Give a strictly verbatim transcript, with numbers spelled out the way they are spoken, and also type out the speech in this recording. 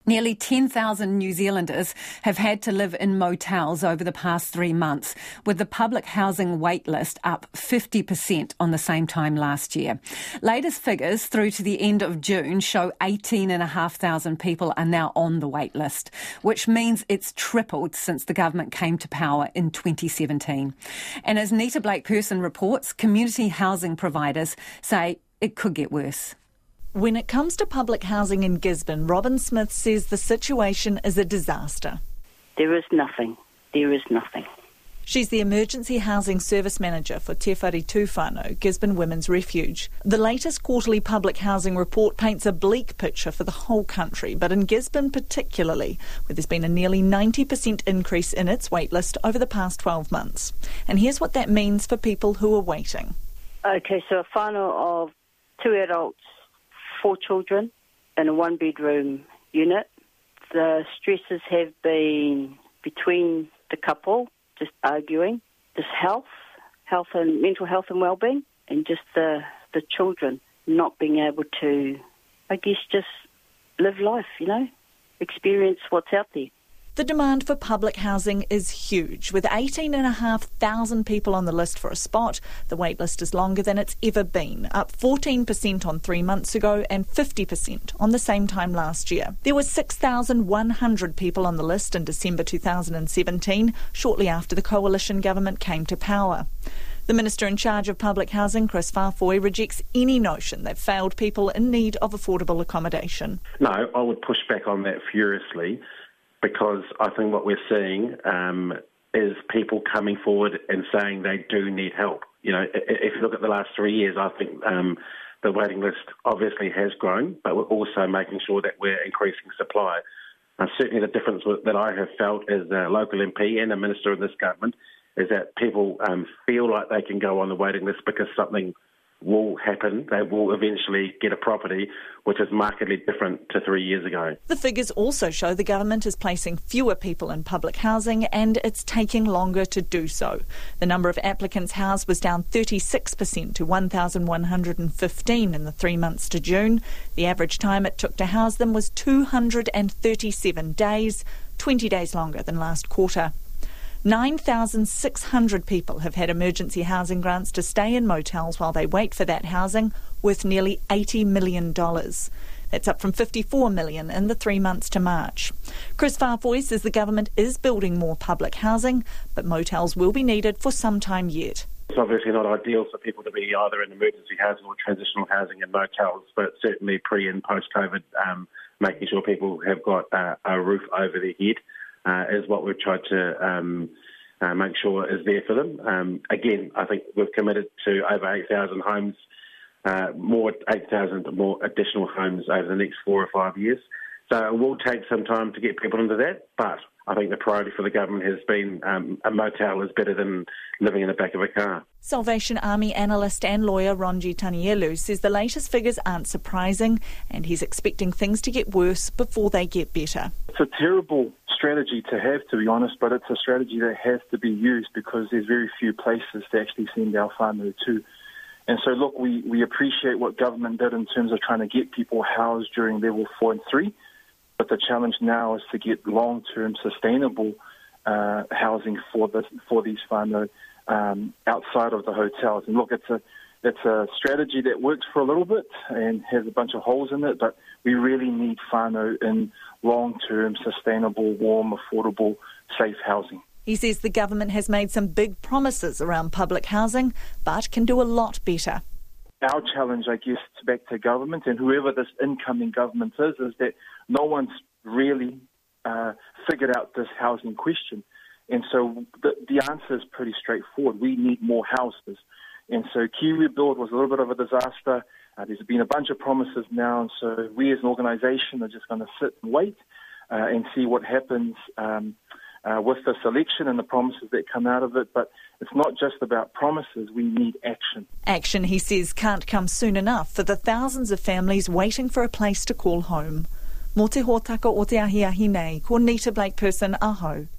Nearly ten thousand New Zealanders have had to live in motels over the past three months, with the public housing wait list up fifty percent on the same time last year. Latest figures through to the end of June show eighteen thousand five hundred people are now on the wait list, which means it's tripled since the government came to power in twenty seventeen. And as Nita Blake-Person reports, community housing providers say it could get worse. When it comes to public housing in Gisborne, Robin Smith says the situation is a disaster. There is nothing. There is nothing. She's the Emergency Housing Service Manager for Te Whare Whānau, Gisborne Women's Refuge. The latest quarterly public housing report paints a bleak picture for the whole country, but in Gisborne particularly, where there's been a nearly ninety percent increase in its waitlist over the past twelve months. And here's what that means for people who are waiting. Okay, so a whānau of two adults, four children in a one-bedroom unit. The stresses have been between the couple, just arguing, just health, health and mental health and well-being, and just the, the children not being able to, I guess, just live life, you know, experience what's out there. The demand for public housing is huge. With eighteen thousand five hundred people on the list for a spot, the wait list is longer than it's ever been, up fourteen percent on three months ago and fifty percent on the same time last year. There were six thousand one hundred people on the list in December two thousand seventeen, shortly after the coalition government came to power. The Minister in charge of public housing, Chris Whāwhoi, rejects any notion that failed people in need of affordable accommodation. No, I would push back on that furiously, because I think what we're seeing um, is people coming forward and saying they do need help. You know, if you look at the last three years, I think um, the waiting list obviously has grown, but we're also making sure that we're increasing supply. And certainly the difference that I have felt as a local M P and a minister in this government is that people um, feel like they can go on the waiting list because something will happen. They will eventually get a property, which is markedly different to three years ago. The figures also show the government is placing fewer people in public housing and it's taking longer to do so. The number of applicants housed was down thirty-six percent to one thousand one hundred fifteen in the three months to June. The average time it took to house them was two hundred thirty-seven days, twenty days longer than last quarter. nine thousand six hundred people have had emergency housing grants to stay in motels while they wait for that housing, worth nearly eighty million dollars. That's up from fifty-four million dollars in the three months to March. Chris Whāwhoi says the government is building more public housing, but motels will be needed for some time yet. It's obviously not ideal for people to be either in emergency housing or transitional housing in motels, but certainly pre- and post-COVID, um, making sure people have got uh, a roof over their head Uh, is what we've tried to um, uh, make sure is there for them. Um, again, I think we've committed to over eight thousand homes, uh, more eight thousand more additional homes over the next four or five years. So it will take some time to get people into that, but I think the priority for the government has been um, a motel is better than living in the back of a car. Salvation Army analyst and lawyer Ronji Tanielu says the latest figures aren't surprising and he's expecting things to get worse before they get better. It's a terrible strategy to have, to be honest, but it's a strategy that has to be used because there's very few places to actually send our whānau to. And so, look, we, we appreciate what government did in terms of trying to get people housed during level four and three, but the challenge now is to get long-term sustainable uh, housing for this, for these whānau um, outside of the hotels. And look, it's a it's a strategy that works for a little bit and has a bunch of holes in it, but we really need whānau in long-term, sustainable, warm, affordable, safe housing. He says the government has made some big promises around public housing, but can do a lot better. Our challenge, I guess, back to government and whoever this incoming government is, is that no one's really uh, figured out this housing question. And so the, the answer is pretty straightforward. We need more houses. And so Kiwi Build was a little bit of a disaster. Uh, there's been a bunch of promises now, and so we as an organisation are just going to sit and wait uh, and see what happens um, uh, with this election and the promises that come out of it. But it's not just about promises, we need action. Action, he says, can't come soon enough for the thousands of families waiting for a place to call home. Mō te hōtaka o te ahiahi nei, ko Nita Blake-Person, aho.